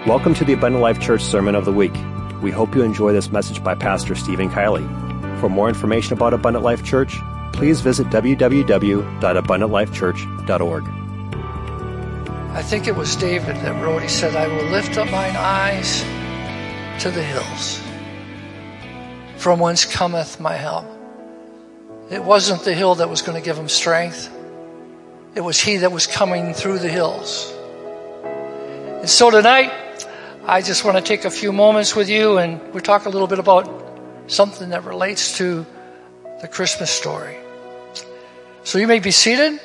Welcome to the Abundant Life Church Sermon of the Week. We hope you enjoy this message by Pastor Stephen Kiley. For more information about Abundant Life Church, please visit www.abundantlifechurch.org. I think it was David that wrote, he said, I will lift up mine eyes to the hills, from whence cometh my help. It wasn't the hill that was going to give him strength. It was he that was coming through the hills. And so tonight, I just want to take a few moments with you and we'll talk a little bit about something that relates to the Christmas story. So you may be seated.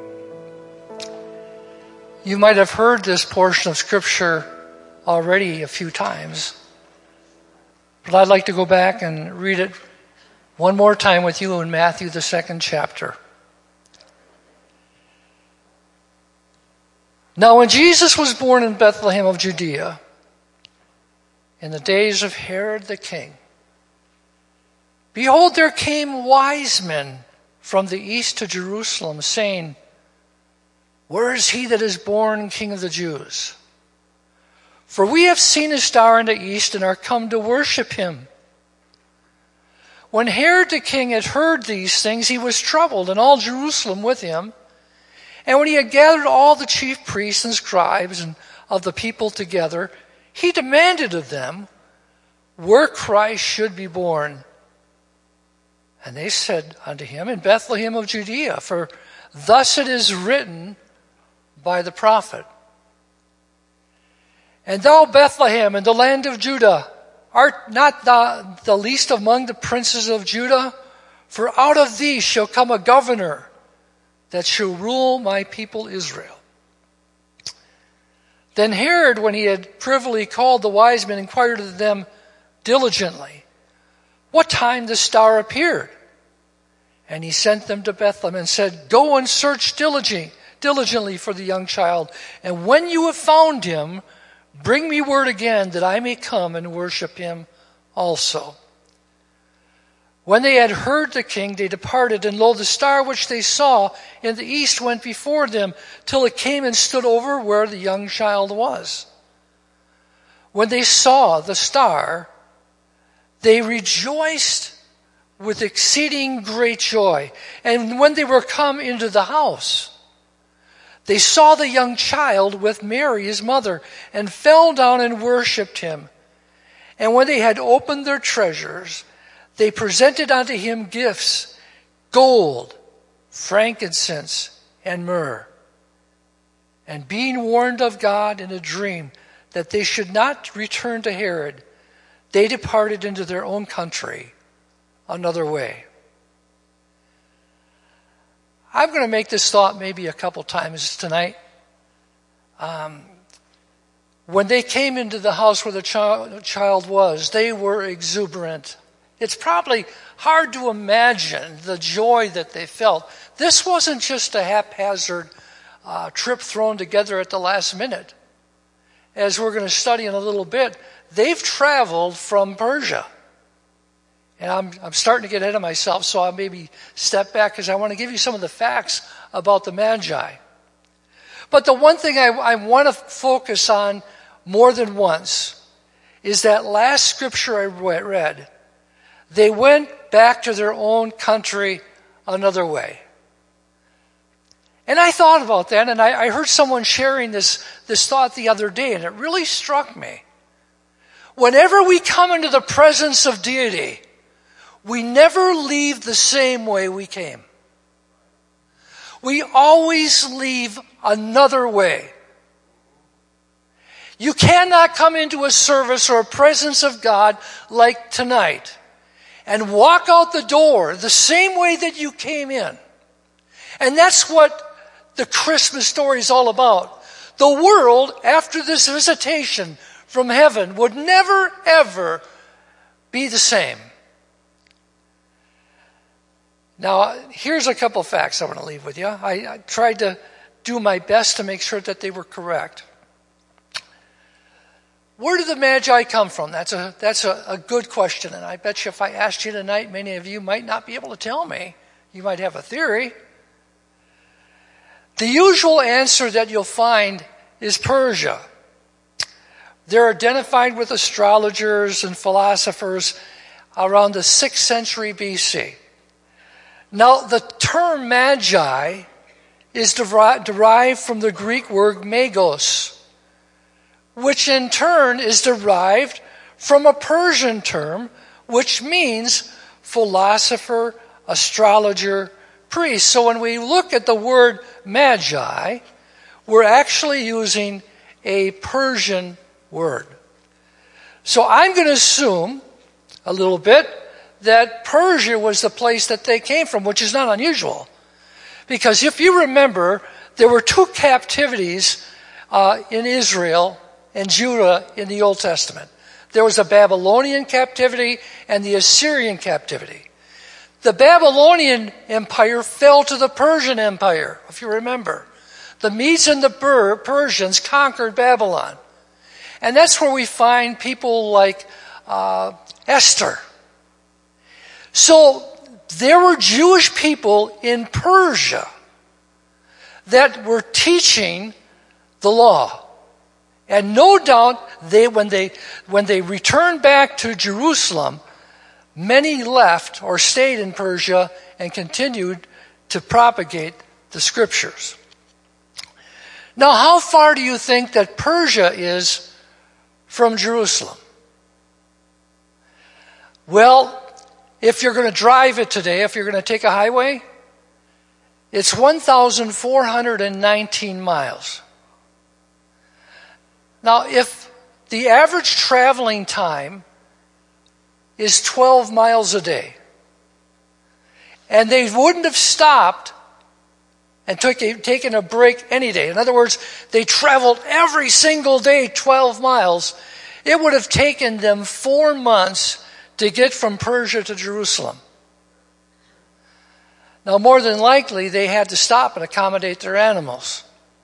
You might have heard this portion of Scripture already a few times, but I'd like to go back and read it one more time with you in Matthew, the 2nd chapter. Now when Jesus was born in Bethlehem of Judea, in the days of Herod the king, behold, there came wise men from the east to Jerusalem, saying, Where is he that is born King of the Jews? For we have seen his star in the east and are come to worship him. When Herod the king had heard these things, he was troubled, and all Jerusalem with him. And when he had gathered all the chief priests and scribes and of the people together, he demanded of them where Christ should be born. And they said unto him, In Bethlehem of Judea, for thus it is written by the prophet. And thou, Bethlehem, in the land of Judah, art not the least among the princes of Judah? For out of thee shall come a governor that shall rule my people Israel. Then Herod, when he had privily called the wise men, inquired of them diligently what time the star appeared. And he sent them to Bethlehem and said, Go and search diligently for the young child. And when you have found him, bring me word again that I may come and worship him also. When they had heard the king, they departed, and lo, the star which they saw in the east went before them, till it came and stood over where the young child was. When they saw the star, they rejoiced with exceeding great joy. And when they were come into the house, they saw the young child with Mary his mother, and fell down and worshipped him. And when they had opened their treasures, they presented unto him gifts, gold, frankincense, and myrrh. And being warned of God in a dream that they should not return to Herod, they departed into their own country another way. I'm going to make this thought maybe a couple times tonight. When they came into the house where the child was, they were exuberant. It's probably hard to imagine the joy that they felt. This wasn't just a haphazard trip thrown together at the last minute. As we're going to study in a little bit, they've traveled from Persia. And I'm starting to get ahead of myself, so I'll maybe step back because I want to give you some of the facts about the Magi. But the one thing I want to focus on more than once is that last scripture I read. They went back to their own country another way. And I thought about that, and I heard someone sharing this thought the other day, and it really struck me. Whenever we come into the presence of deity, we never leave the same way we came. We always leave another way. You cannot come into a service or a presence of God like tonight and walk out the door the same way that you came in. And that's what the Christmas story is all about. The world, after this visitation from heaven, would never, ever be the same. Now, here's a couple facts I want to leave with you. I tried to do my best to make sure that they were correct. Where did the Magi come from? That's a good question, and I bet you if I asked you tonight, many of you might not be able to tell me. You might have a theory. The usual answer that you'll find is Persia. They're identified with astrologers and philosophers around the 6th century BC. Now, the term magi is derived from the Greek word magos, which in turn is derived from a Persian term, which means philosopher, astrologer, priest. So when we look at the word magi, we're actually using a Persian word. So I'm going to assume a little bit that Persia was the place that they came from, which is not unusual. Because if you remember, there were 2 captivities in Israel and Judah in the Old Testament. There was the Babylonian captivity and the Assyrian captivity. The Babylonian Empire fell to the Persian Empire, if you remember. The Medes and the Persians conquered Babylon. And that's where we find people like Esther. So there were Jewish people in Persia that were teaching the law. And no doubt when they returned back to Jerusalem, many left or stayed in Persia and continued to propagate the scriptures. Now, how far do you think that Persia is from Jerusalem? Well, if you're going to drive it today, if you're going to take a highway, it's 1,419 miles. Now, if the average traveling time is 12 miles a day, and they wouldn't have stopped and taken a break any day. In other words, they traveled every single day 12 miles. It would have taken them 4 months to get from Persia to Jerusalem. Now, more than likely, they had to stop and accommodate their animals.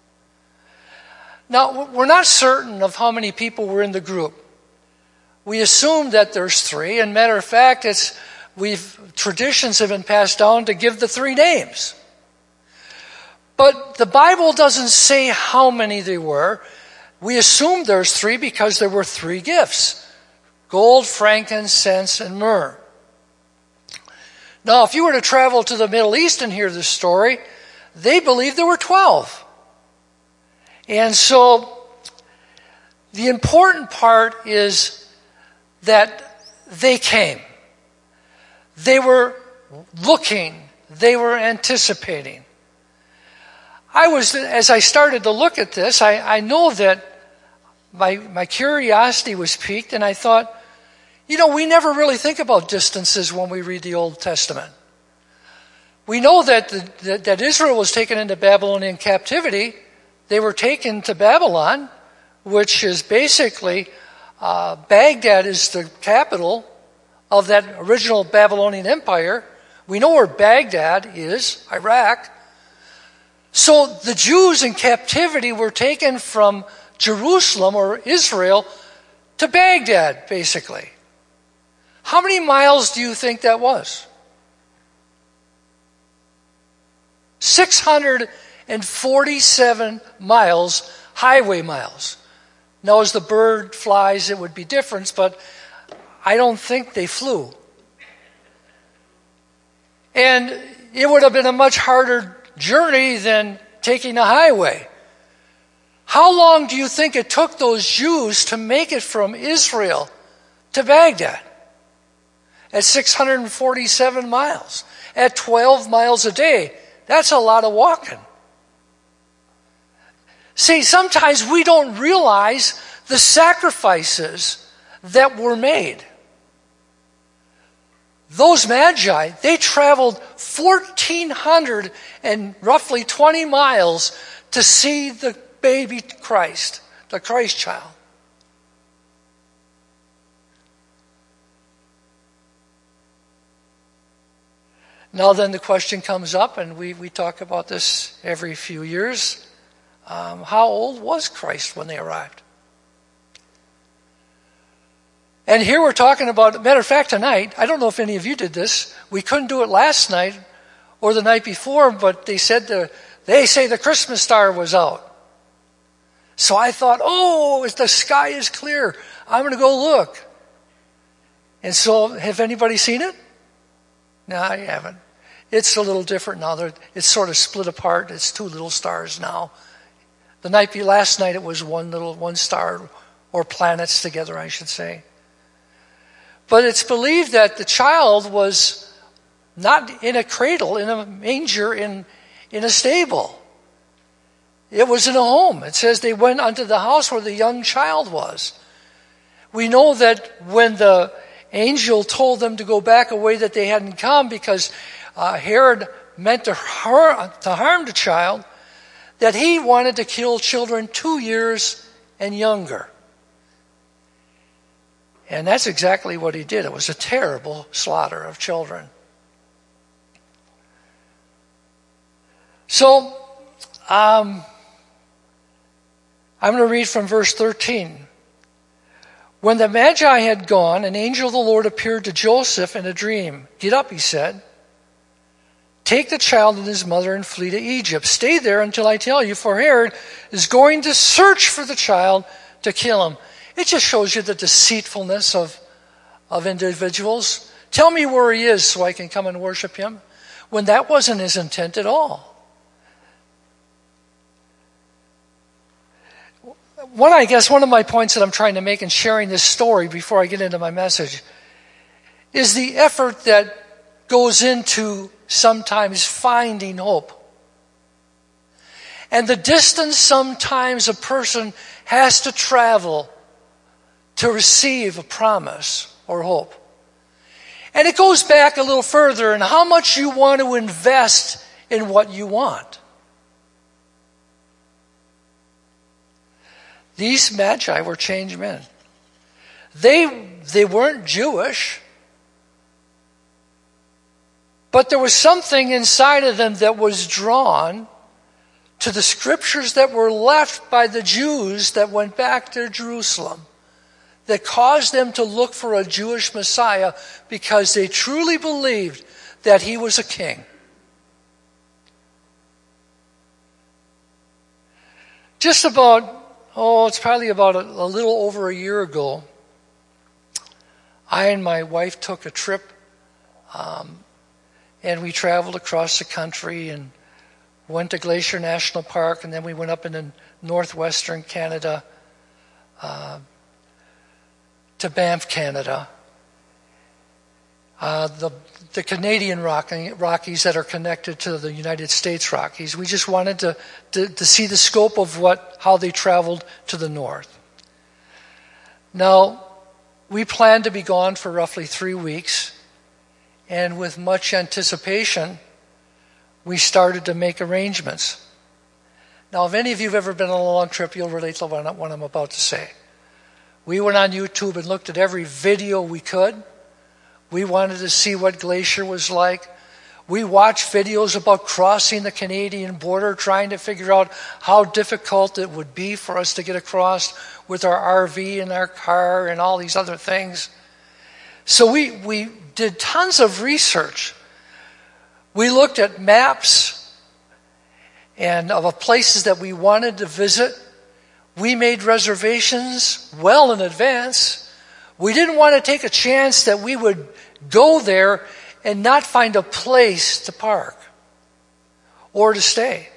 Now, we're not certain of how many people were in the group. We assume that there's 3, and matter of fact, traditions have been passed down to give the 3 names. But the Bible doesn't say how many they were. We assume there's 3 because there were 3 gifts: gold, frankincense, and myrrh. Now, if you were to travel to the Middle East and hear this story, they believe there were 12. And so the important part is that they came. They were looking. They were anticipating. As I started to look at this, I know that my curiosity was piqued, and I thought, we never really think about distances when we read the Old Testament. We know that Israel was taken into Babylonian captivity. They were taken to Babylon, which is basically, Baghdad is the capital of that original Babylonian Empire. We know where Baghdad is, Iraq. So the Jews in captivity were taken from Jerusalem or Israel to Baghdad, basically. How many miles do you think that was? 647 miles, highway miles. Now, as the bird flies, it would be different, but I don't think they flew. And it would have been a much harder journey than taking a highway. How long do you think it took those Jews to make it from Israel to Baghdad? At 647 miles. At 12 miles a day. That's a lot of walking. See, sometimes we don't realize the sacrifices that were made. Those magi, they traveled 1,400 and roughly 20 miles to see the baby Christ, the Christ child. Now then the question comes up, and we talk about this every few years. How old was Christ when they arrived? And here we're talking about, matter of fact, tonight, I don't know if any of you did this. We couldn't do it last night or the night before, but they say the Christmas star was out. So I thought, the sky is clear. I'm going to go look. And so, have anybody seen it? No, I haven't. It's a little different now. It's sort of split apart. It's two little stars now. Last night it was one star, or planets together, I should say. But it's believed that the child was not in a cradle, in a manger, in a stable. It was in a home. It says they went unto the house where the young child was. We know that when the angel told them to go back a way that they hadn't come because Herod meant to harm the child, that he wanted to kill children 2 years and younger. And that's exactly what he did. It was a terrible slaughter of children. So, I'm going to read from verse 13. When the Magi had gone, an angel of the Lord appeared to Joseph in a dream. Get up, he said. Take the child and his mother and flee to Egypt. Stay there until I tell you, for Herod is going to search for the child to kill him. It just shows you the deceitfulness of individuals. Tell me where he is so I can come and worship him. When that wasn't his intent at all. One of my points that I'm trying to make in sharing this story before I get into my message is the effort that goes into sometimes finding hope. And the distance sometimes a person has to travel to receive a promise or hope. And it goes back a little further in how much you want to invest in what you want. These Magi were changed men. They weren't Jewish, but there was something inside of them that was drawn to the scriptures that were left by the Jews that went back to Jerusalem, that caused them to look for a Jewish Messiah because they truly believed that he was a king. It's probably about a little over a year ago, I and my wife took a trip, and we traveled across the country and went to Glacier National Park, and then we went up into northwestern Canada, to Banff, Canada. The Canadian Rockies that are connected to the United States Rockies. We just wanted to see the scope of how they traveled to the north. Now, we planned to be gone for roughly 3 weeks, and with much anticipation, we started to make arrangements. Now, if any of you have ever been on a long trip, you'll relate to what I'm about to say. We went on YouTube and looked at every video we could. We wanted to see what Glacier was like. We watched videos about crossing the Canadian border, trying to figure out how difficult it would be for us to get across with our RV and our car and all these other things. So we did tons of research. We looked at maps and of places that we wanted to visit. We made reservations well in advance. We didn't want to take a chance that we would go there and not find a place to park or to stay.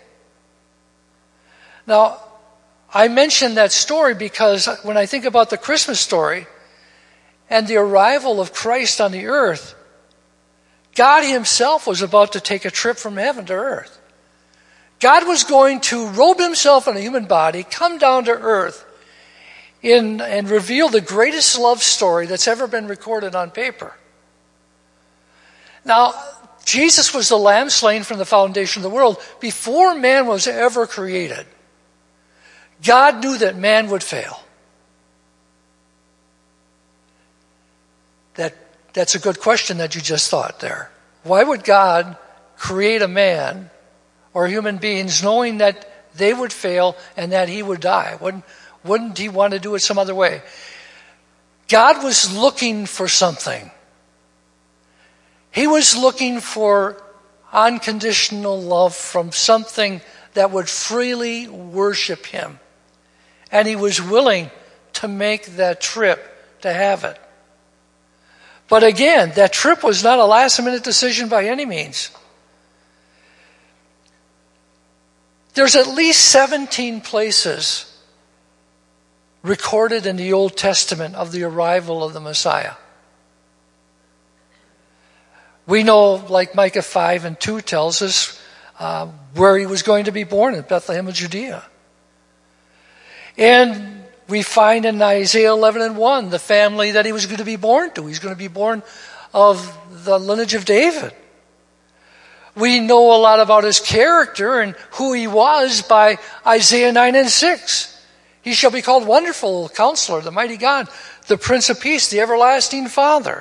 Now, I mention that story because when I think about the Christmas story and the arrival of Christ on the earth, God himself was about to take a trip from heaven to earth. God was going to robe himself in a human body, come down to earth, and reveal the greatest love story that's ever been recorded on paper. Now, Jesus was the lamb slain from the foundation of the world. Before man was ever created, God knew that man would fail. That's a good question that you just thought there. Why would God create a man or human beings knowing that they would fail and that he would die? Wouldn't he want to do it some other way? God was looking for something. He was looking for unconditional love from something that would freely worship him. And he was willing to make that trip to have it. But again, that trip was not a last-minute decision by any means. There's at least 17 places recorded in the Old Testament of the arrival of the Messiah. We know, like Micah 5:2 tells us, where he was going to be born, in Bethlehem of Judea. And we find in Isaiah 11:1 the family that he was going to be born to. He's going to be born of the lineage of David. We know a lot about his character and who he was by Isaiah 9:6. He shall be called Wonderful Counselor, the Mighty God, the Prince of Peace, the Everlasting Father.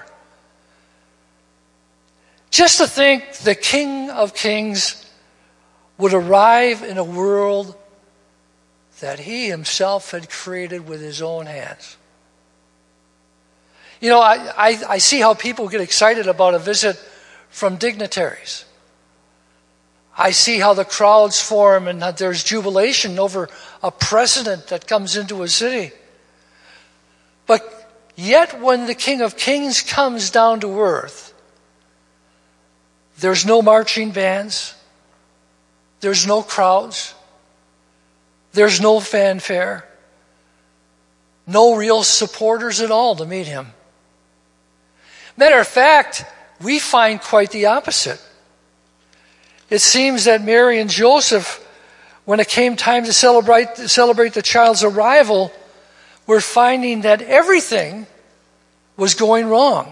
Just to think the King of Kings would arrive in a world that he himself had created with his own hands. You know, I see how people get excited about a visit from dignitaries. I see how the crowds form and that there's jubilation over a president that comes into a city. But yet when the King of Kings comes down to earth, there's no marching bands. There's no crowds. There's no fanfare. No real supporters at all to meet him. Matter of fact, we find quite the opposite. It seems that Mary and Joseph, when it came time to celebrate the child's arrival, were finding that everything was going wrong.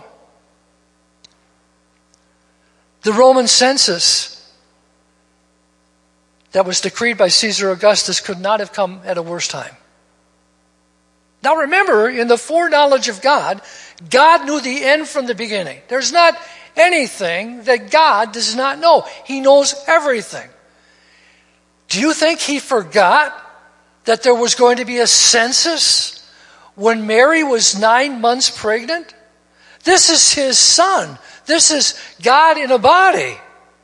The Roman census that was decreed by Caesar Augustus could not have come at a worse time. Now remember, in the foreknowledge of God, God knew the end from the beginning. There's not anything that God does not know. He knows everything. Do you think he forgot that there was going to be a census when Mary was 9 months pregnant? This is his son. This is God in a body.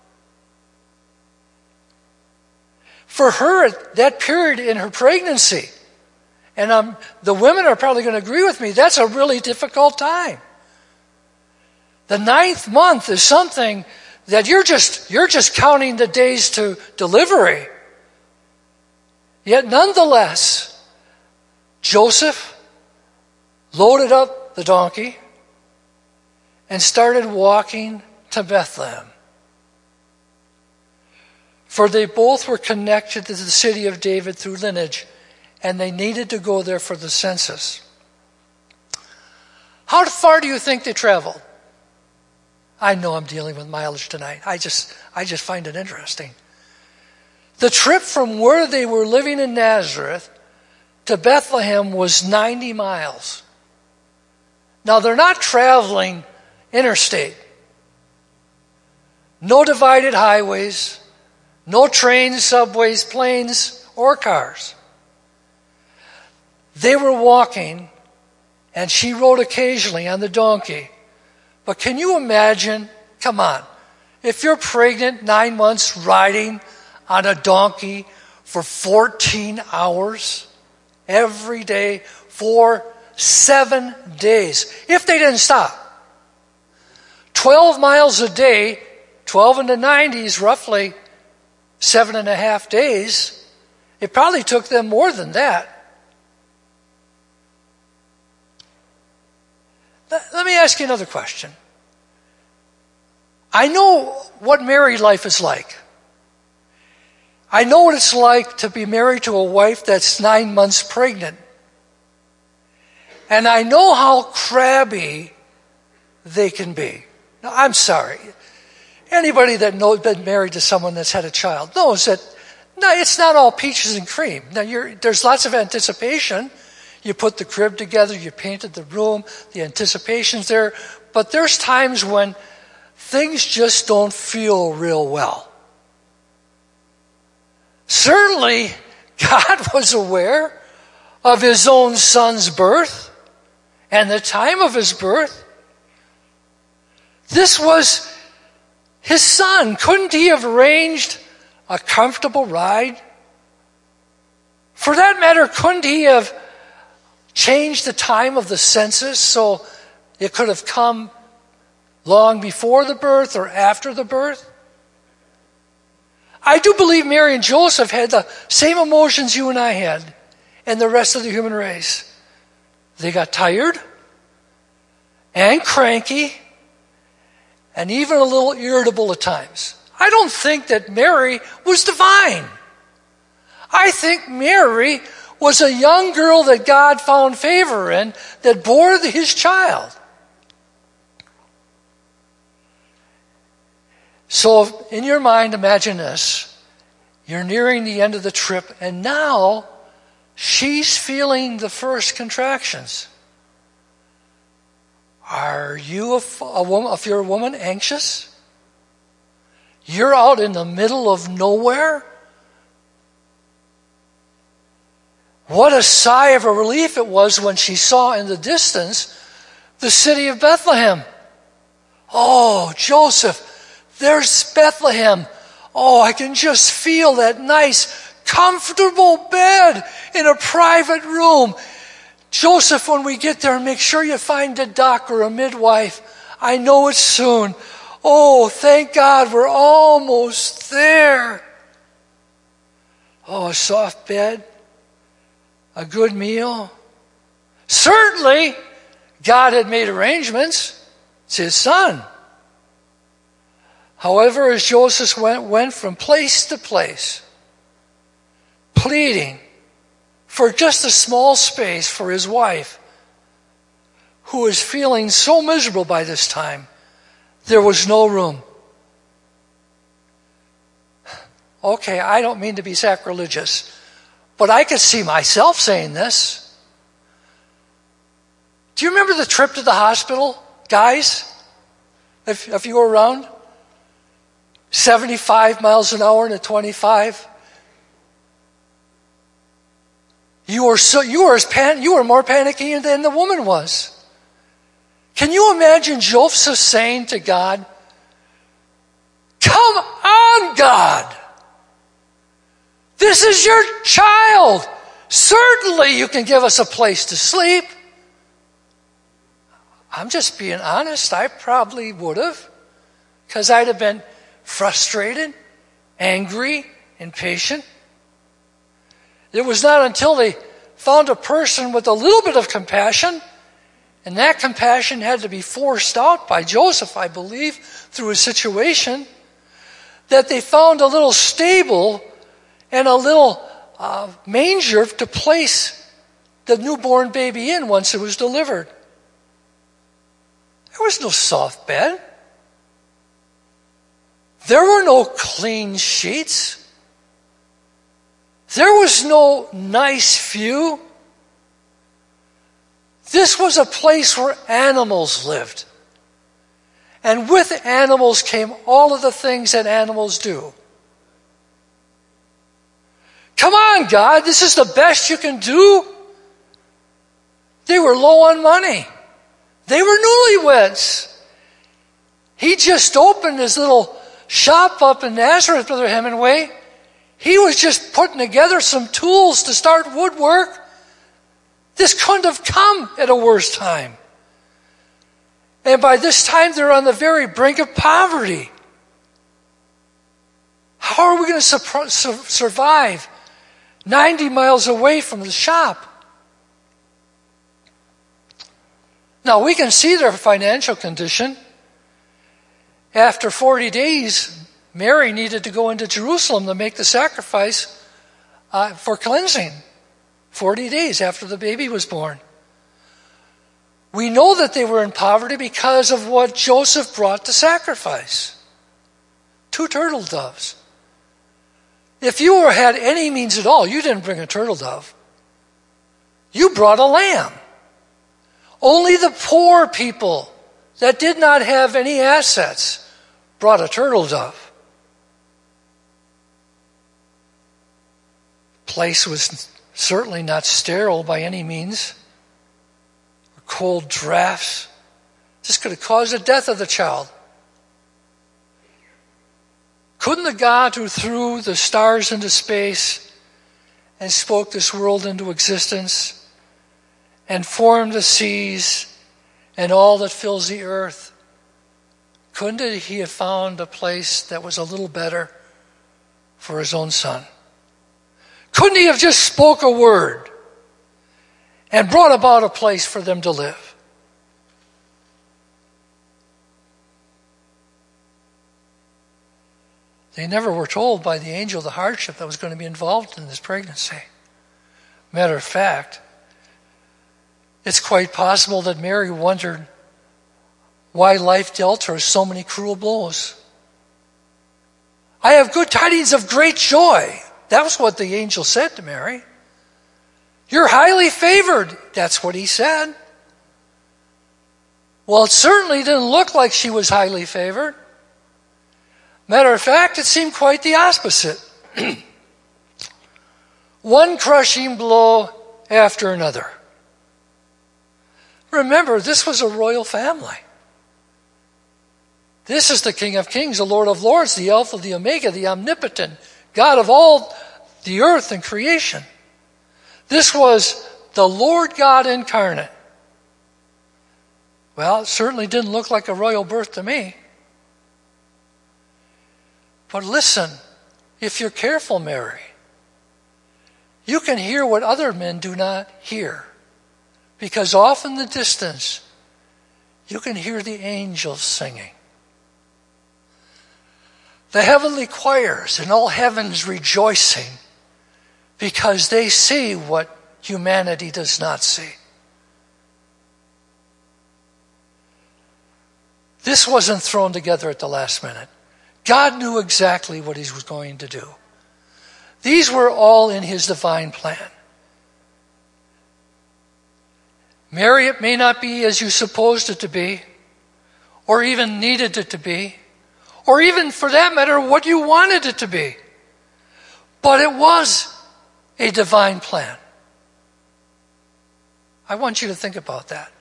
For her, that period in her pregnancy, and the women are probably going to agree with me, that's a really difficult time. The 9th month is something that you're just counting the days to delivery. Yet nonetheless, Joseph loaded up the donkey and started walking to Bethlehem. For they both were connected to the city of David through lineage, and they needed to go there for the census. How far do you think they traveled? I know I'm dealing with mileage tonight. I just find it interesting. The trip from where they were living in Nazareth to Bethlehem was 90 miles. Now they're not traveling interstate. No divided highways, no trains, subways, planes, or cars. They were walking, and she rode occasionally on the donkey. But can you imagine, come on, if you're pregnant, 9 months, riding on a donkey for 14 hours every day for 7 days, if they didn't stop. 12 miles a day, 12 into 90 is roughly 7.5 days. It probably took them more than that. Let me ask you another question. I know what married life is like. I know what it's like to be married to a wife that's 9 months pregnant. And I know how crabby they can be. Now, I'm sorry. Anybody that knows been married to someone that's had a child knows that no, it's not all peaches and cream. Now, there's lots of anticipation. You put the crib together, you painted the room, the anticipation's there. But there's times when things just don't feel real well. Certainly, God was aware of his own son's birth and the time of his birth. This was his son. Couldn't he have arranged a comfortable ride For that matter, couldn't he have changed the time of the census so it could have come long before the birth or after the birth? I do believe Mary and Joseph had the same emotions you and I had and the rest of the human race. They got tired and cranky and even a little irritable at times. I don't think that Mary was divine. I think Mary was a young girl that God found favor in that bore his child. So in your mind, imagine this. You're nearing the end of the trip, and now she's feeling the first contractions. Are you, if you're a woman, anxious? You're out in the middle of nowhere? What a sigh of relief it was when she saw in the distance the city of Bethlehem. Oh, Joseph, there's Bethlehem. Oh, I can just feel that nice, comfortable bed in a private room. Joseph, when we get there, make sure you find a doc or a midwife. I know it's soon. Oh, thank God, we're almost there. Oh, a soft bed. A good meal. Certainly, God had made arrangements. It's his son. However, as Joseph went from place to place, pleading for just a small space for his wife, who was feeling so miserable by this time, there was no room. Okay, I don't mean to be sacrilegious, but I could see myself saying this. Do you remember the trip to the hospital, guys? If you were around? 75 miles an hour in a 25. You were more panicky than the woman was. Can you imagine Joseph saying to God, "Come on, God. This is your child. Certainly you can give us a place to sleep." I'm just being honest. I probably would have, because I'd have been frustrated, angry, impatient. It was not until they found a person with a little bit of compassion, and that compassion had to be forced out by Joseph, I believe, through his situation, that they found a little stable and a little manger to place the newborn baby in once it was delivered. There was no soft bed. There were no clean sheets. There was no nice view. This was a place where animals lived. And with animals came all of the things that animals do. Come on, God, this is the best you can do. They were low on money. They were newlyweds. He just opened his little shop up in Nazareth, Brother Hemingway. He was just putting together some tools to start woodwork. This couldn't have come at a worse time. And by this time, they're on the very brink of poverty. How are we going to survive 90 miles away from the shop? Now, we can see their financial condition. After 40 days, Mary needed to go into Jerusalem to make the sacrifice for cleansing. 40 days after the baby was born. We know that they were in poverty because of what Joseph brought to sacrifice. 2 turtle doves. If you had any means at all, you didn't bring a turtle dove. You brought a lamb. Only the poor people that did not have any assets brought a turtle dove. The place was certainly not sterile by any means. Cold drafts. This could have caused the death of the child. Couldn't the God who threw the stars into space and spoke this world into existence and formed the seas and all that fills the earth, couldn't he have found a place that was a little better for his own son? Couldn't he have just spoke a word and brought about a place for them to live? They never were told by the angel the hardship that was going to be involved in this pregnancy. Matter of fact, it's quite possible that Mary wondered why life dealt her so many cruel blows. I have good tidings of great joy. That was what the angel said to Mary. You're highly favored. That's what he said. Well, it certainly didn't look like she was highly favored. Matter of fact, it seemed quite the opposite. One crushing blow after another. Remember, this was a royal family. This is the King of Kings, the Lord of Lords, the Alpha, the Omega, the omnipotent God of all the earth and creation. This was the Lord God incarnate. Well, it certainly didn't look like a royal birth to me. But listen, if you're careful, Mary, you can hear what other men do not hear. Because off in the distance, you can hear the angels singing. The heavenly choirs and all heaven's rejoicing because they see what humanity does not see. This wasn't thrown together at the last minute. God knew exactly what he was going to do. These were all in his divine plan. Mary, it may not be as you supposed it to be, or even needed it to be, or even, for that matter, what you wanted it to be. But it was a divine plan. I want you to think about that.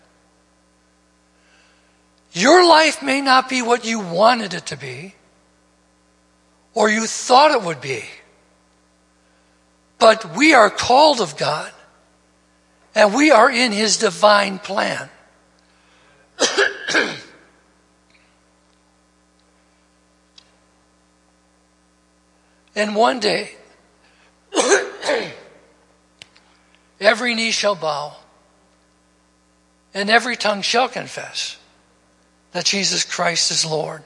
Your life may not be what you wanted it to be, or you thought it would be. But we are called of God, and we are in his divine plan. And one day, every knee shall bow, and every tongue shall confess that Jesus Christ is Lord.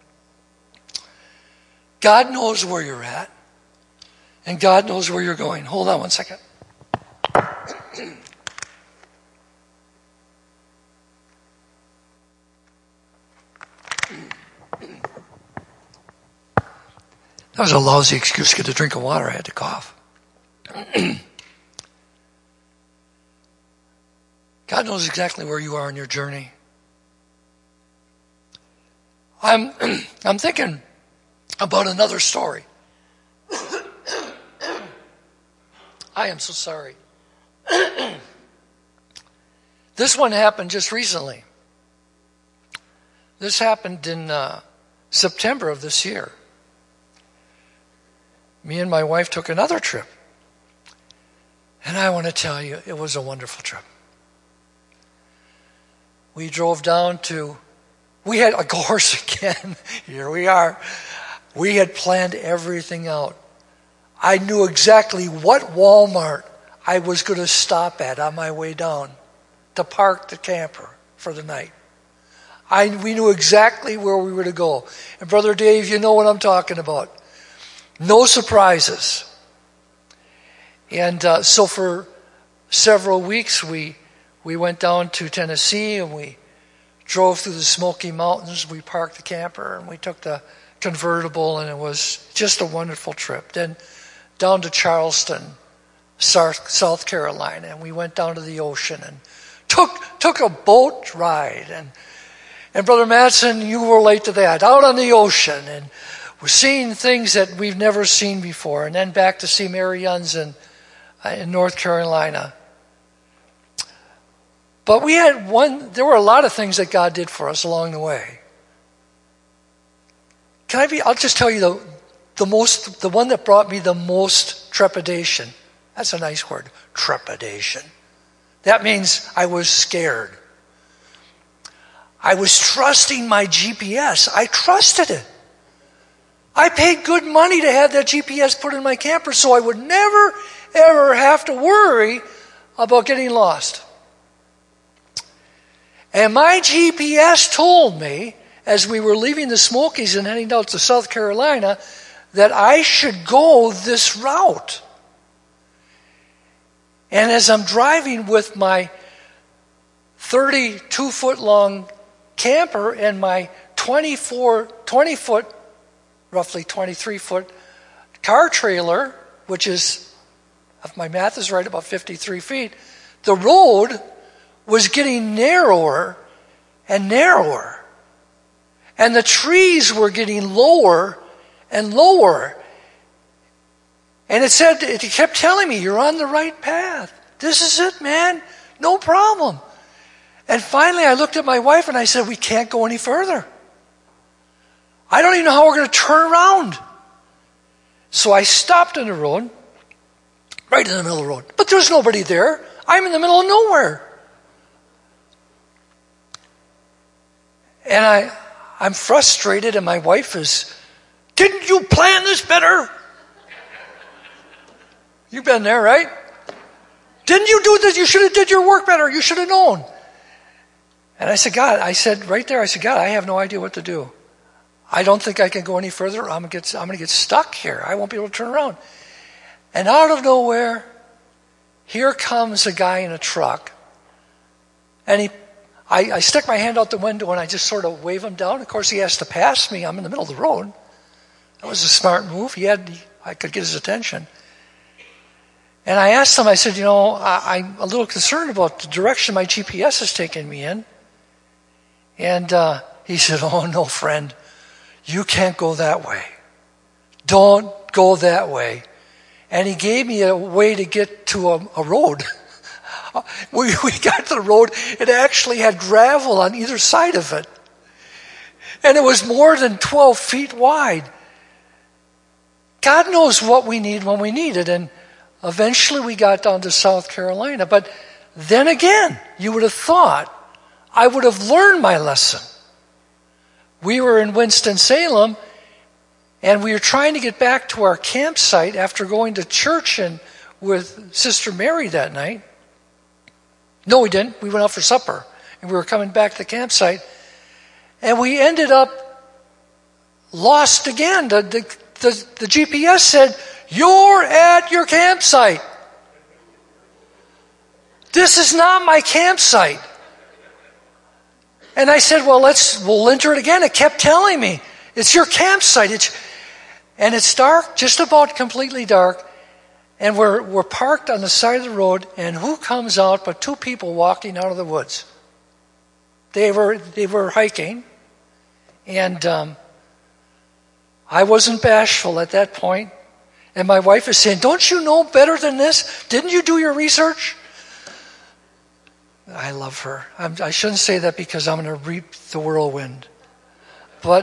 God knows where you're at, and God knows where you're going. Hold on one second. That was a lousy excuse to get a drink of water. I had to cough. God knows exactly where you are in your journey. I'm thinking about another story. I am so sorry. This one happened just recently. This happened in September of this year. Me and my wife took another trip. And I want to tell you, it was a wonderful trip. We drove down to, we had, of course, again, here we are. We had planned everything out. I knew exactly what Walmart I was going to stop at on my way down to park the camper for the night. We knew exactly where we were to go. And Brother Dave, you know what I'm talking about. No surprises. And so for several weeks we went down to Tennessee and we drove through the Smoky Mountains. We parked the camper and we took the convertible, and it was just a wonderful trip. Then down to Charleston, South Carolina, and we went down to the ocean and took a boat ride. And Brother Madsen, you were late to that, out on the ocean, and we're seeing things that we've never seen before. And then back to see Mary Yuns in North Carolina. But there were a lot of things that God did for us along the way. I'll just tell you the one that brought me the most trepidation That's a nice word, trepidation. That means I was scared. I was trusting my GPS. I trusted it. I paid good money to have that GPS put in my camper so I would never, ever have to worry about getting lost. And my GPS told me, as we were leaving the Smokies and heading out to South Carolina, that I should go this route. And as I'm driving with my 32-foot long camper and my 20-foot, roughly 23-foot car trailer, which is, if my math is right, about 53 feet, the road was getting narrower and narrower. And the trees were getting lower and lower. And it kept telling me, you're on the right path. This is it, man. No problem. And finally I looked at my wife and I said, we can't go any further. I don't even know how we're going to turn around. So I stopped in the road, right in the middle of the road. But there's nobody there. I'm in the middle of nowhere. And I'm frustrated, and my wife is, didn't you plan this better? You've been there, right? Didn't you do this? You should have did your work better. You should have known. And I said, God, right there, God, I have no idea what to do. I don't think I can go any further. I'm going to get stuck here. I won't be able to turn around. And out of nowhere, here comes a guy in a truck. And I stick my hand out the window and I just sort of wave him down. Of course, he has to pass me. I'm in the middle of the road. That was a smart move. I could get his attention. And I asked him, I said, I'm a little concerned about the direction my GPS is taking me in. And he said, oh, no, friend. You can't go that way. Don't go that way. And he gave me a way to get to a road. We got to the road. It actually had gravel on either side of it. And it was more than 12 feet wide. God knows what we need when we need it. And eventually we got down to South Carolina. But then again, you would have thought I would have learned my lesson. We were in Winston-Salem, and we were trying to get back to our campsite after going to church with Sister Mary that night. No, we didn't. We went out for supper, and we were coming back to the campsite, and we ended up lost again. The GPS said, you're at your campsite. This is not my campsite. And I said, we'll enter it again. It kept telling me, it's your campsite. And it's dark, just about completely dark. And we're parked on the side of the road, and who comes out but two people walking out of the woods? They were hiking, and I wasn't bashful at that point. And my wife is saying, don't you know better than this? Didn't you do your research? I love her. I shouldn't say that because I'm going to reap the whirlwind. But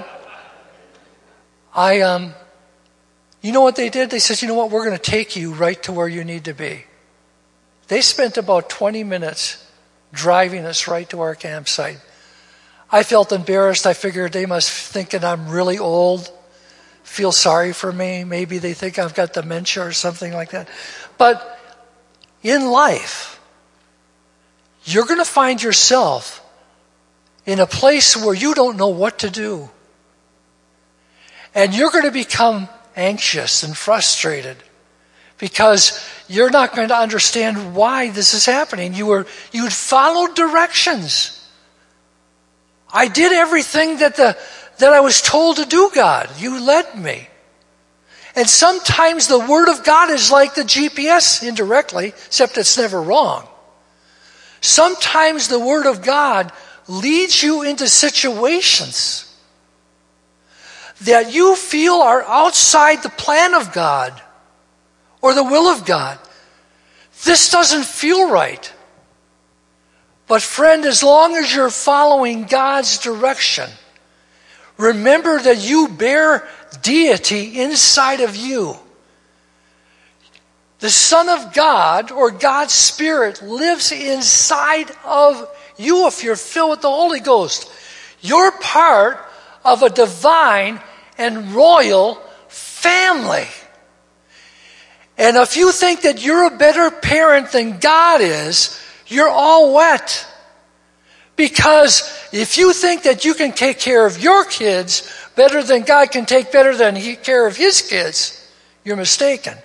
you know what they did? They said, you know what? We're going to take you right to where you need to be. They spent about 20 minutes driving us right to our campsite. I felt embarrassed. I figured they must think that I'm really old, feel sorry for me. Maybe they think I've got dementia or something like that. But in life, you're going to find yourself in a place where you don't know what to do. And you're going to become anxious and frustrated because you're not going to understand why this is happening. You'd followed directions. I did everything that I was told to do, God. You led me. And sometimes the Word of God is like the GPS indirectly, except it's never wrong. Sometimes the Word of God leads you into situations that you feel are outside the plan of God or the will of God. This doesn't feel right. But friend, as long as you're following God's direction, remember that you bear deity inside of you. the Son of God, or God's Spirit, lives inside of you if you're filled with the Holy Ghost. You're part of a divine and royal family. And if you think that you're a better parent than God is, you're all wet. Because if you think that you can take care of your kids better than God can take care of his kids, you're mistaken.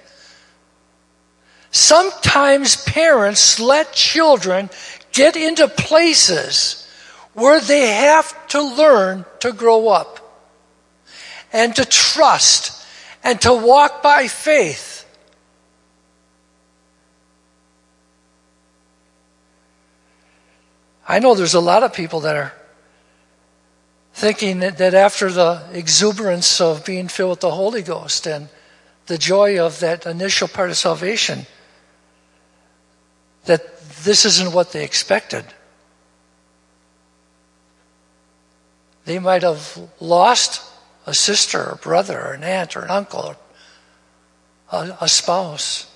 Sometimes parents let children get into places where they have to learn to grow up and to trust and to walk by faith. I know there's a lot of people that are thinking that after the exuberance of being filled with the Holy Ghost and the joy of that initial part of salvation, that this isn't what they expected. They might have lost a sister or brother or an aunt or an uncle or a spouse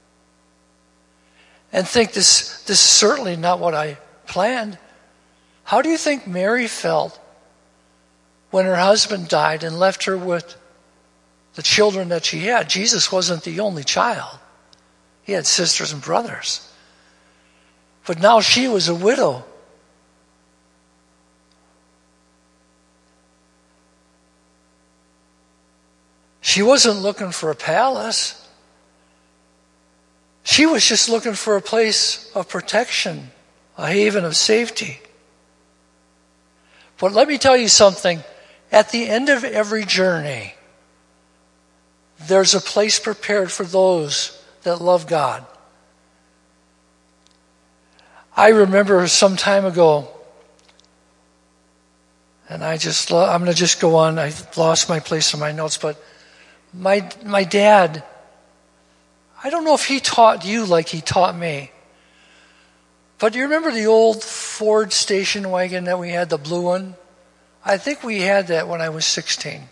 and think this is certainly not what I planned. How do you think Mary felt when her husband died and left her with the children that she had? Jesus wasn't the only child. He had sisters and brothers. But now she was a widow. She wasn't looking for a palace. She was just looking for a place of protection, a haven of safety. But let me tell you something. At the end of every journey, there's a place prepared for those that love God. I remember some time ago, and I'm going to just go on. I lost my place in my notes, but my dad, I don't know if he taught you like he taught me. But do you remember the old Ford station wagon that we had, the blue one? I think we had that when I was 16.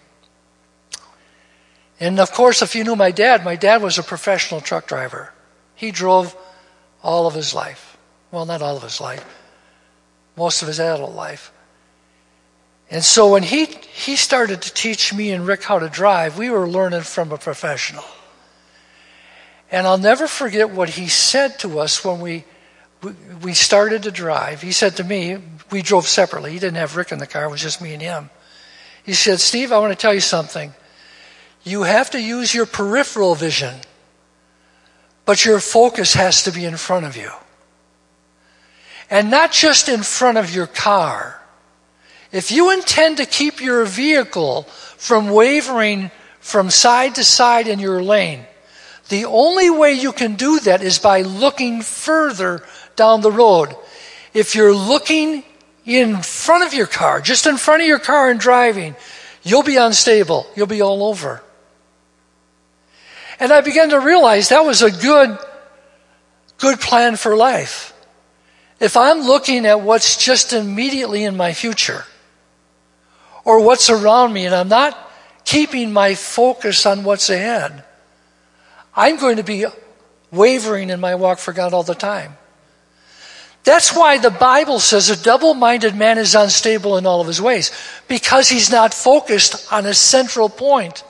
And of course, if you knew my dad was a professional truck driver. He drove all of his life. Well, not all of his life. Most of his adult life. And so when he started to teach me and Rick how to drive, we were learning from a professional. And I'll never forget what he said to us when we started to drive. He said to me, we drove separately. He didn't have Rick in the car. It was just me and him. He said, Steve, I want to tell you something. You have to use your peripheral vision, but your focus has to be in front of you. And not just in front of your car. If you intend to keep your vehicle from wavering from side to side in your lane, the only way you can do that is by looking further down the road. If you're looking in front of your car, just in front of your car and driving, you'll be unstable. You'll be all over. And I began to realize that was a good plan for life. If I'm looking at what's just immediately in my future, or what's around me, and I'm not keeping my focus on what's ahead, I'm going to be wavering in my walk for God all the time. That's why the Bible says a double-minded man is unstable in all of his ways, because he's not focused on a central point.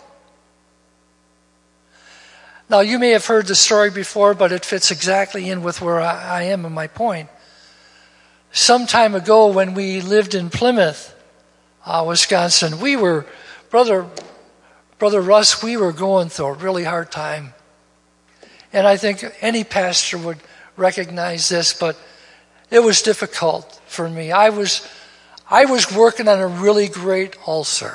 Now, you may have heard the story before, but it fits exactly in with where I am in my point. Some time ago when we lived in Plymouth, Wisconsin, we were, Brother Russ, we were going through a really hard time. And I think any pastor would recognize this, but it was difficult for me. I was working on a really great ulcer.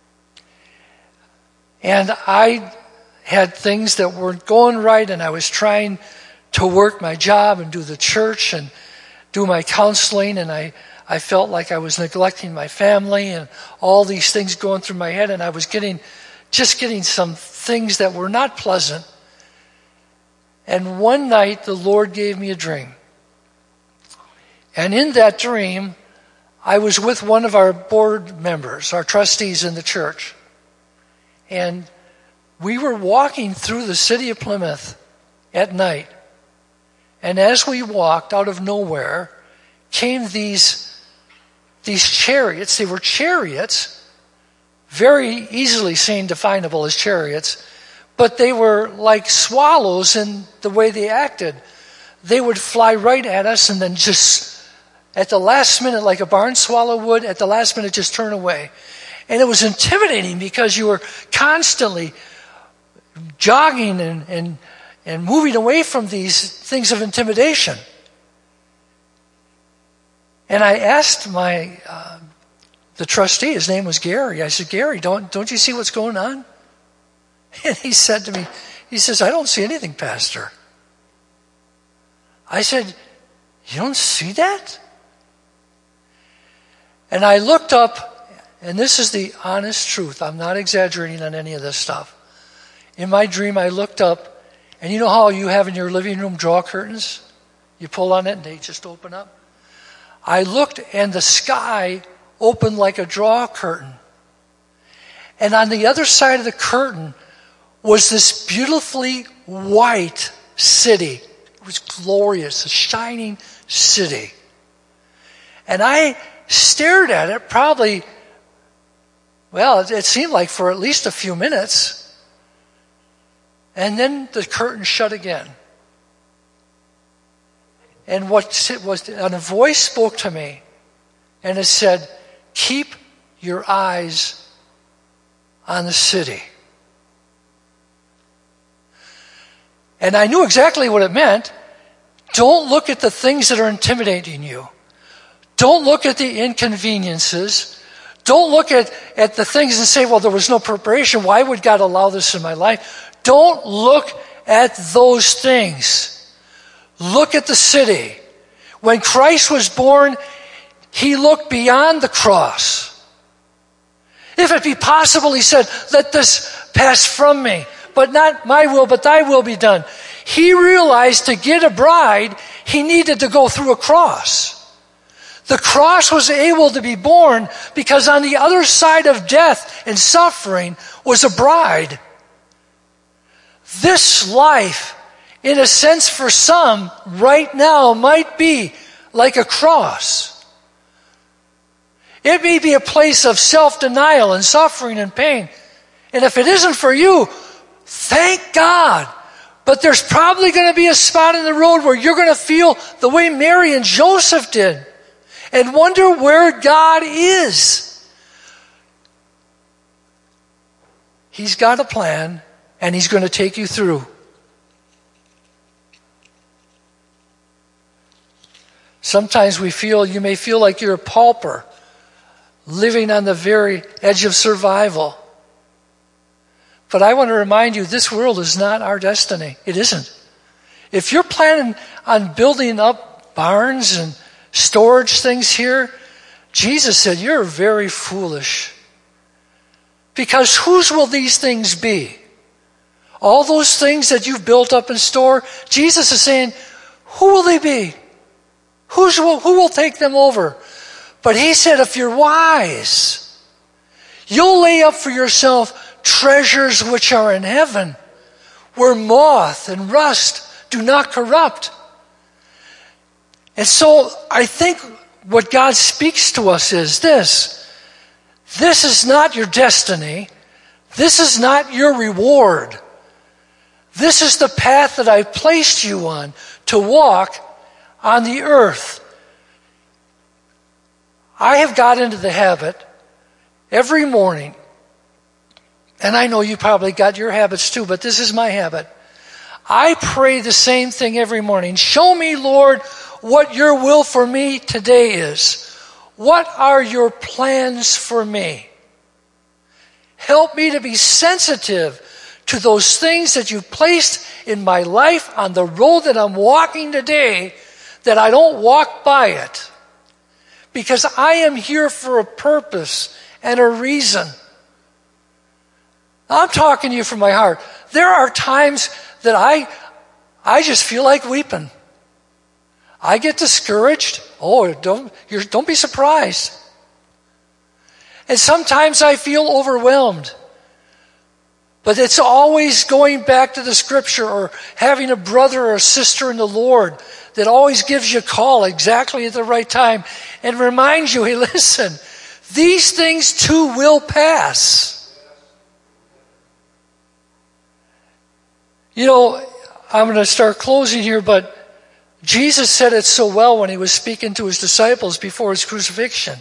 And I had things that weren't going right, and I was trying to work my job and do the church and do my counseling, and I felt like I was neglecting my family and all these things going through my head, and I was getting some things that were not pleasant. And one night the Lord gave me a dream. And in that dream, I was with one of our board members, our trustees in the church. And we were walking through the city of Plymouth at night. And as we walked, out of nowhere came these chariots. They were chariots, very easily seen definable as chariots, but they were like swallows in the way they acted. They would fly right at us and then just at the last minute, like a barn swallow would, at the last minute just turn away. And it was intimidating because you were constantly jogging and moving away from these things of intimidation. And I asked the trustee, his name was Gary, I said, Gary, don't you see what's going on? And he said to me, he says, I don't see anything, Pastor. I said, you don't see that? And I looked up, and this is the honest truth. I'm not exaggerating on any of this stuff. In my dream, I looked up, and you know how you have in your living room drawer curtains? You pull on it, and they just open up. I looked, and the sky opened like a drawer curtain. And on the other side of the curtain was this beautifully white city. It was glorious, a shining city. And I stared at it probably, well, it seemed like for at least a few minutes. And then the curtain shut again. And and a voice spoke to me, and it said, keep your eyes on the city. And I knew exactly what it meant. Don't look at the things that are intimidating you. Don't look at the inconveniences. Don't look at the things and say, well, there was no preparation. Why would God allow this in my life? Don't look at those things. Look at the city. When Christ was born, he looked beyond the cross. If it be possible, he said, let this pass from me. But not my will, but thy will be done. He realized to get a bride, he needed to go through a cross. The cross was able to be born because on the other side of death and suffering was a bride. This life, in a sense for some, right now might be like a cross. It may be a place of self-denial and suffering and pain. And if it isn't for you, thank God. But there's probably going to be a spot in the road where you're going to feel the way Mary and Joseph did and wonder where God is. He's got a plan, and he's going to take you through. Sometimes you may feel like you're a pauper, living on the very edge of survival. But I want to remind you, this world is not our destiny. It isn't. If you're planning on building up barns and storage things here, Jesus said, you're very foolish. Because whose will these things be? All those things that you've built up and stored, Jesus is saying, who will they be? Who will take them over? But he said, if you're wise, you'll lay up for yourself treasures which are in heaven, where moth and rust do not corrupt. And so I think what God speaks to us is this. This is not your destiny. This is not your reward. This is the path that I've placed you on to walk on the earth. I have got into the habit every morning, and I know you probably got your habits too, but this is my habit. I pray the same thing every morning. Show me, Lord, what your will for me today is. What are your plans for me? Help me to be sensitive to those things that you placed in my life on the road that I'm walking today, that I don't walk by it. Because I am here for a purpose and a reason. I'm talking to you from my heart. There are times that I just feel like weeping. I get discouraged. Oh, don't be surprised. And sometimes I feel overwhelmed. But it's always going back to the Scripture or having a brother or a sister in the Lord that always gives you a call exactly at the right time and reminds you, hey, listen, these things too will pass. You know, I'm going to start closing here, but Jesus said it so well when he was speaking to his disciples before his crucifixion.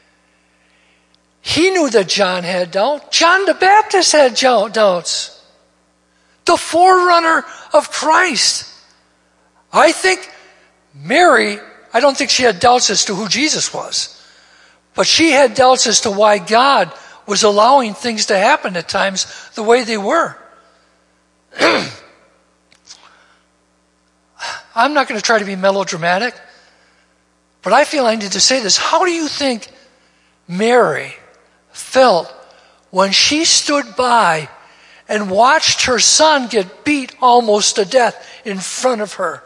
He knew that John had doubts. John the Baptist had doubts. The forerunner of Christ. I think Mary, I don't think she had doubts as to who Jesus was. But she had doubts as to why God was allowing things to happen at times the way they were. I'm not going to try to be melodramatic, but I feel I need to say this. How do you think Mary felt when she stood by and watched her son get beat almost to death in front of her?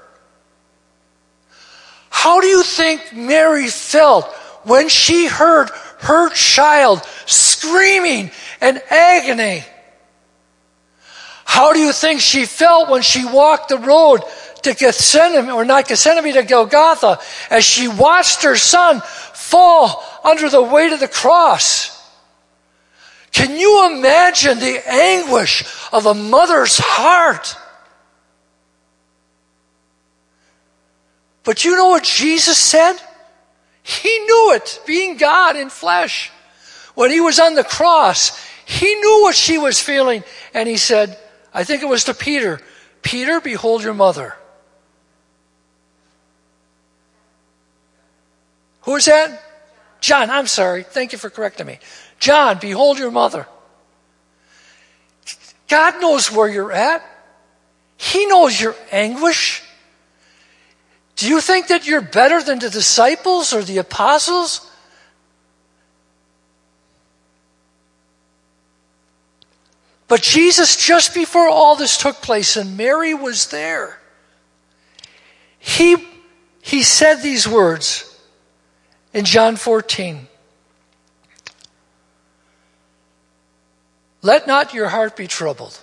How do you think Mary felt when she heard her child screaming in agony? How do you think she felt when she walked the road to Gethsemane, or not Gethsemane, to Golgotha, as she watched her son fall under the weight of the cross? Can you imagine the anguish of a mother's heart? But you know what Jesus said? He knew it, being God in flesh. When he was on the cross, he knew what she was feeling. And he said, I think it was to Peter, Peter, behold your mother. Who is that? John, I'm sorry. Thank you for correcting me. John, behold your mother. God knows where you're at. He knows your anguish. Do you think that you're better than the disciples or the apostles? But Jesus, just before all this took place, and Mary was there, he said these words in John 14. Let not your heart be troubled.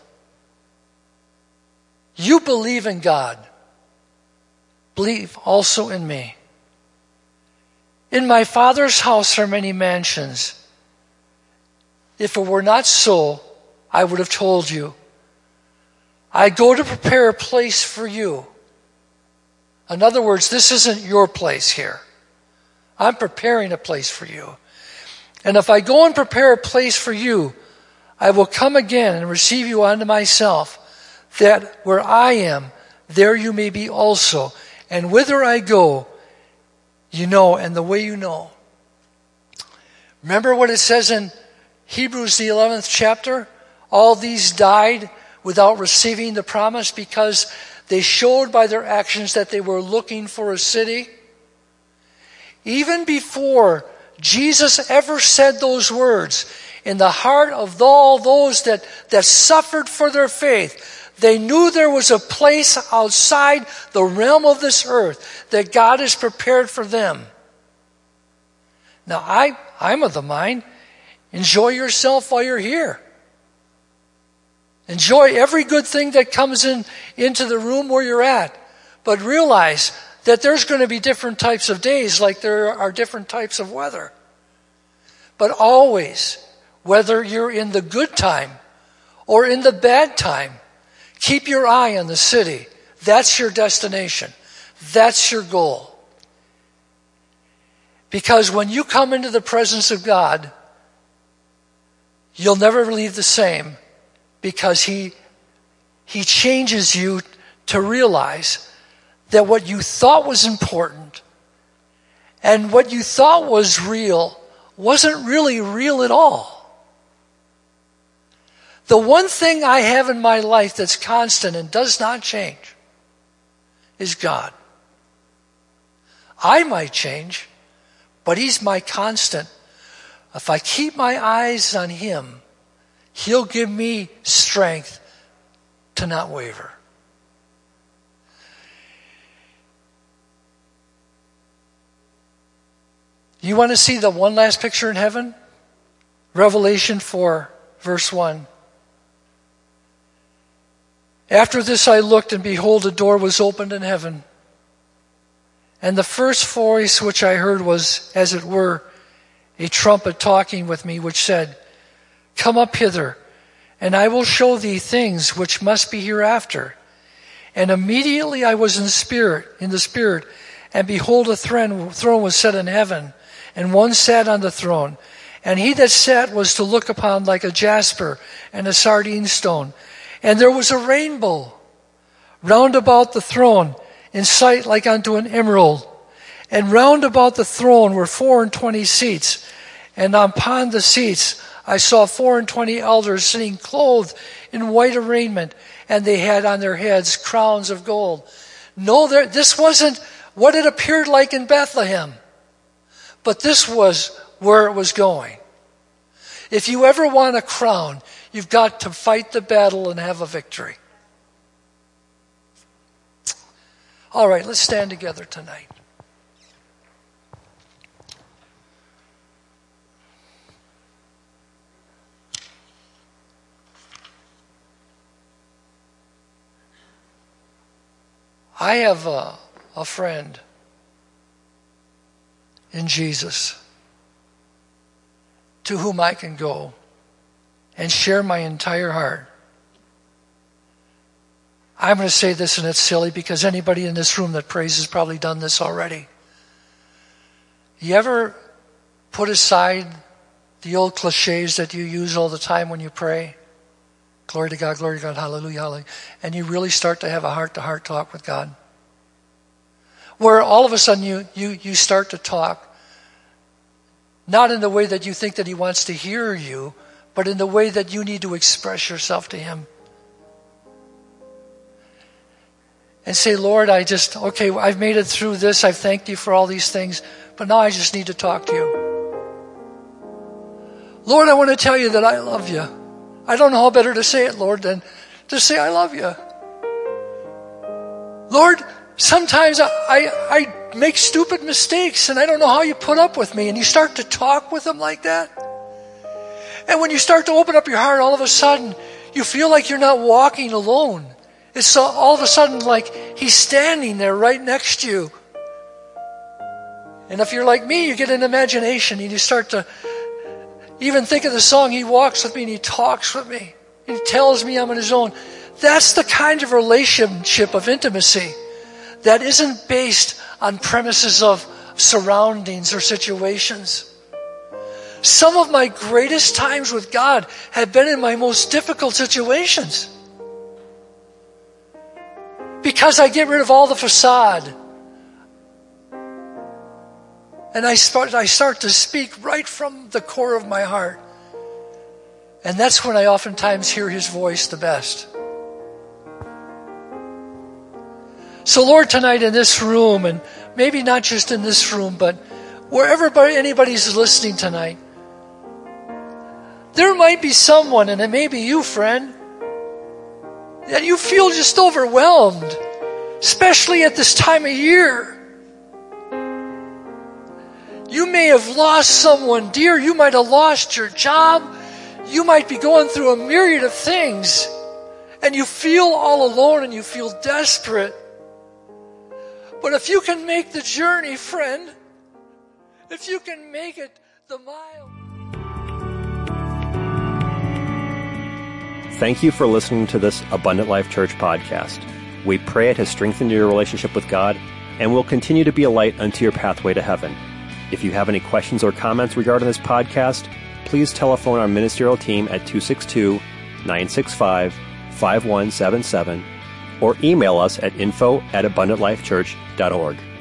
You believe in God. Believe also in me. In my Father's house are many mansions. If it were not so, I would have told you. I go to prepare a place for you. In other words, this isn't your place here. I'm preparing a place for you. And if I go and prepare a place for you, I will come again and receive you unto myself, that where I am, there you may be also. And whither I go, you know, and the way you know. Remember what it says in Hebrews, the 11th chapter? All these died without receiving the promise because they showed by their actions that they were looking for a city. Even before Jesus ever said those words, in the heart of all those that suffered for their faith, they knew there was a place outside the realm of this earth that God has prepared for them. Now, I'm of the mind, enjoy yourself while you're here. Enjoy every good thing that comes into the room where you're at. But realize that there's going to be different types of days like there are different types of weather. But always, whether you're in the good time or in the bad time, keep your eye on the city. That's your destination. That's your goal. Because when you come into the presence of God, you'll never leave the same, because He changes you to realize that what you thought was important and what you thought was real wasn't really real at all. The one thing I have in my life that's constant and does not change is God. I might change, but He's my constant. If I keep my eyes on Him, He'll give me strength to not waver. You want to see the one last picture in heaven? Revelation 4, verse 1. After this I looked, and behold, a door was opened in heaven. And the first voice which I heard was, as it were, a trumpet talking with me, which said, Come up hither, and I will show thee things which must be hereafter. And immediately I was in the Spirit, and behold, a throne was set in heaven, and one sat on the throne. And he that sat was to look upon like a jasper and a sardine stone. And there was a rainbow round about the throne, in sight like unto an emerald. And round about the throne were 24 seats. And upon the seats I saw 24 elders sitting clothed in white raiment, and they had on their heads crowns of gold. No, this wasn't what it appeared like in Bethlehem, but this was where it was going. If you ever want a crown, you've got to fight the battle and have a victory. All right, let's stand together tonight. I have a friend in Jesus to whom I can go and share my entire heart. I'm going to say this, and it's silly because anybody in this room that prays has probably done this already. You ever put aside the old cliches that you use all the time when you pray? Glory to God, hallelujah, hallelujah. And you really start to have a heart-to-heart talk with God. Where all of a sudden you start to talk, not in the way that you think that He wants to hear you, but in the way that you need to express yourself to Him. And say, Lord, I've made it through this. I've thanked You for all these things, but now I just need to talk to You. Lord, I want to tell You that I love You. I don't know how better to say it, Lord, than to say I love You. Lord, sometimes I make stupid mistakes and I don't know how You put up with me. And you start to talk with Him like that. And when you start to open up your heart, all of a sudden, you feel like you're not walking alone. It's all of a sudden like He's standing there right next to you. And if you're like me, you get an imagination and you start to even think of the song, He walks with me and He talks with me. He tells me I'm on His own. That's the kind of relationship of intimacy that isn't based on premises of surroundings or situations. Some of my greatest times with God have been in my most difficult situations. Because I get rid of all the facade. And I start to speak right from the core of my heart. And that's when I oftentimes hear His voice the best. So Lord, tonight in this room, and maybe not just in this room, but wherever anybody's listening tonight, there might be someone, and it may be you, friend, that you feel just overwhelmed, especially at this time of year. You may have lost someone dear. You might have lost your job. You might be going through a myriad of things, and you feel all alone and you feel desperate. But if you can make the journey, friend, if you can make it the mile. Thank you for listening to this Abundant Life Church podcast. We pray it has strengthened your relationship with God and will continue to be a light unto your pathway to heaven. If you have any questions or comments regarding this podcast, please telephone our ministerial team at 262-965-5177 or email us at info@abundantlifechurch.org.